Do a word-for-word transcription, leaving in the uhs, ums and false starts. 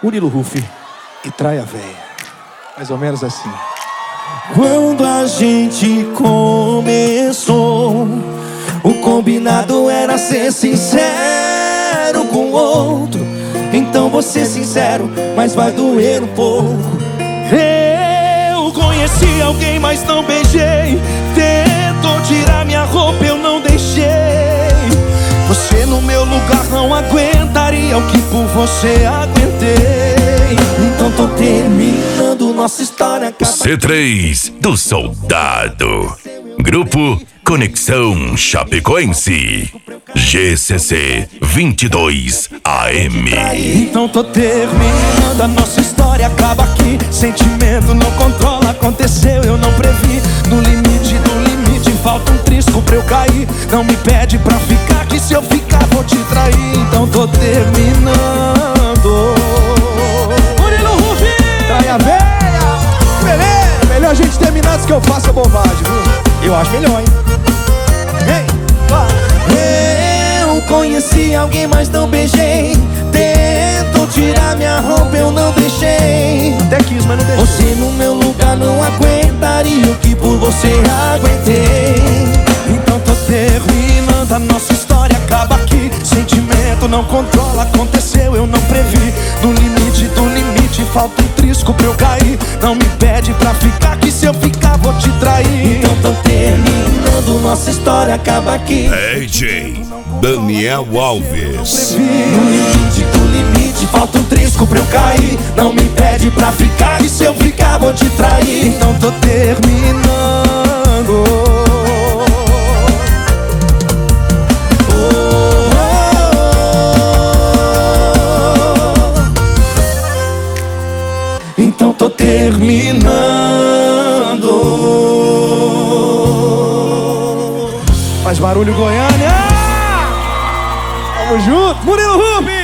Murilo Huff e Traia Véia. Mais ou menos assim. Quando a gente começou, o combinado era ser sincero com o outro. Então vou ser sincero, mas vai doer um pouco. Eu conheci alguém, mas não beijei. Tentou tirar minha roupa, eu não deixei. Você no meu lugar não aguentaria o que por você aguentei. Então tô terminando nossa história. C três do Soldado. Grupo Conexão Chapecoense. G C C vinte e dois A M. Então tô terminando a nossa história, acaba aqui. Sentimento não controla, aconteceu, eu não previ. No limite do limite, falta um trisco pra eu cair. Não me pede pra ficar, que se eu ficar vou te trair. Então tô terminando. Murilo Huff, Traia Véia. Beleza, melhor a gente terminar antes que eu faça bobagem, viu? Eu acho melhor, hein? Ei, vai. Eu conheci alguém, mas não beijei. Tentou tirar minha roupa, eu não deixei. Até quis, mas não deixei. Você no meu lugar não aguentaria o que por você aguentei. Então tô terminando a nossa história, acaba aqui. Sentimento não controla, aconteceu, eu não previ. No limite do limite, falta um trisco pra eu cair. Não me pede pra ficar, que se eu ficar vou te trair. Então tô terminando nossa história, acaba aqui. D J Daniel Alves. No limite do limite, falta um trisco pra eu cair. Não me pede pra ficar, e se eu ficar vou te trair. Então tô terminando. Então tô terminando. Faz barulho, Goiânia! Tamo junto, Murilo Huff!